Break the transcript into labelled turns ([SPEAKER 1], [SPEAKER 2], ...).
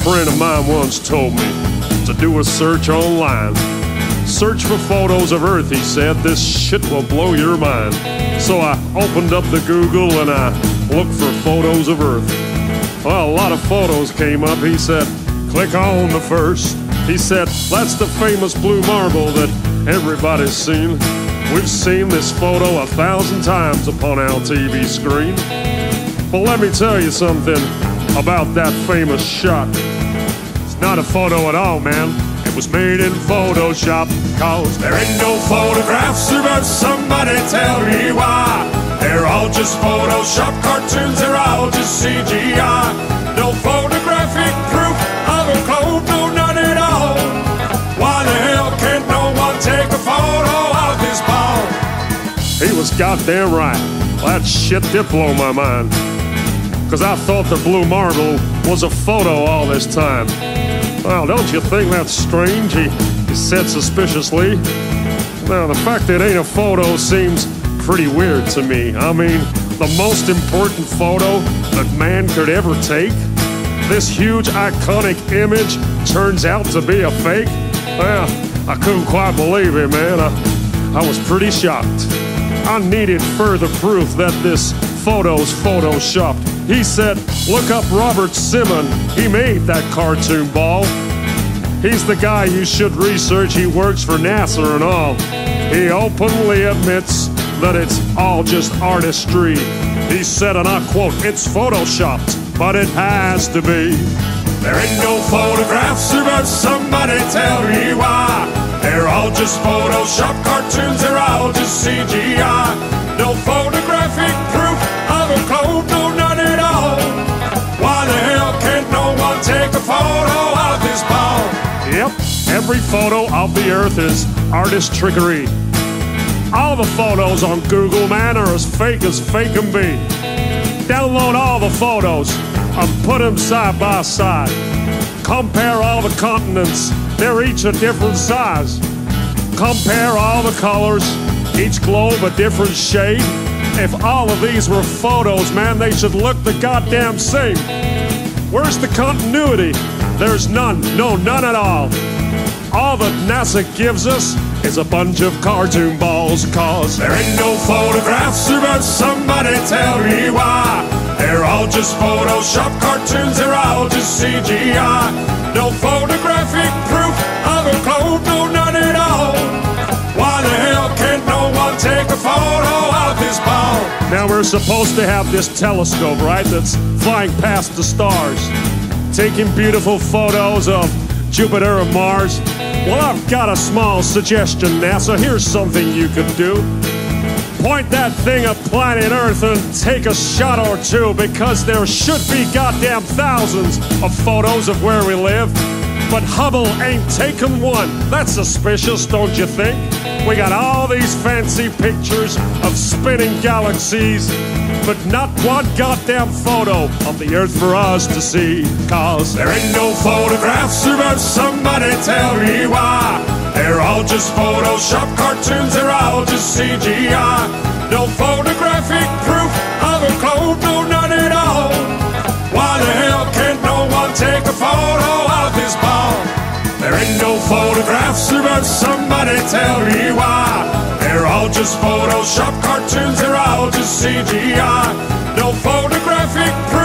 [SPEAKER 1] friend of mine once told me to do a search online. Search for photos of Earth, he said. This shit will blow your mind. So I opened up the Google and I looked for photos of Earth. Well, a lot of photos came up. He said, click on the first. He said, that's the famous blue marble that everybody's seen. We've seen this photo 1,000 times upon our TV screen. But let me tell you something about that famous shot. It's not a photo at all, man. It was made in Photoshop. Cause there ain't no photographs of Earth. Somebody tell me why. They're all just Photoshop cartoons. They're all just CGI. No photographic proof of a globe. No, none at all. Why the hell can't no one take a photo of this ball? He was goddamn right. Well, that shit did blow my mind. Cause I thought the blue marble was a photo all this time. Well, don't you think that's strange? He said suspiciously. Now, the fact that it ain't a photo seems pretty weird to me. I mean, the most important photo that man could ever take? This huge iconic image turns out to be a fake? Well, I couldn't quite believe it, man. I was pretty shocked. I needed further proof that this photo's photoshopped. He said, look up Robert Simon. He made that cartoon ball. He's the guy you should research. He works for NASA and all. He openly admits that it's all just artistry. He said, and I quote, it's photoshopped, but it has to be. There ain't no photographs of Earth. Somebody tell me why. They're all just Photoshop cartoons. They're all just CGI. No photographic proof of a globe. No, none at all. Why the hell can't no one take a photo of this ball? Yep, every photo of the Earth is artist trickery. All the photos on Google, man, are as fake can be. Download all the photos and put them side by side. Compare all the continents, they're each a different size. Compare all the colors, each globe a different shade. If all of these were photos, man, they should look the goddamn same. Where's the continuity? There's none, no, none at all. All that NASA gives us is a bunch of cartoon balls. Cause there ain't no photographs of Earth. Somebody tell me why. They're all just Photoshop cartoons. They're all just CGI. No photographic proof of a globe. No, none at all. Why the hell can't no one take a photo of this ball? Now we're supposed to have this telescope, right, that's flying past the stars, taking beautiful photos of Jupiter and Mars. Well, I've got a small suggestion, NASA. Here's something you could do. Point that thing at planet Earth and take a shot or two, because there should be goddamn thousands of photos of where we live. But Hubble ain't taken one. That's suspicious, don't you think? We got all these fancy pictures of spinning galaxies, but not one goddamn photo of the Earth for us to see. Cause there ain't no photographs of Earth. Somebody tell me why. They're all just Photoshop cartoons. They're all just CGI. No photographic proof of a globe. No, none at all. Why the hell can't no one take a photo of this ball? There ain't no photographs of Earth. Somebody tell me why. They're all just Photoshop cartoons. They're all just CGI. No photographic proof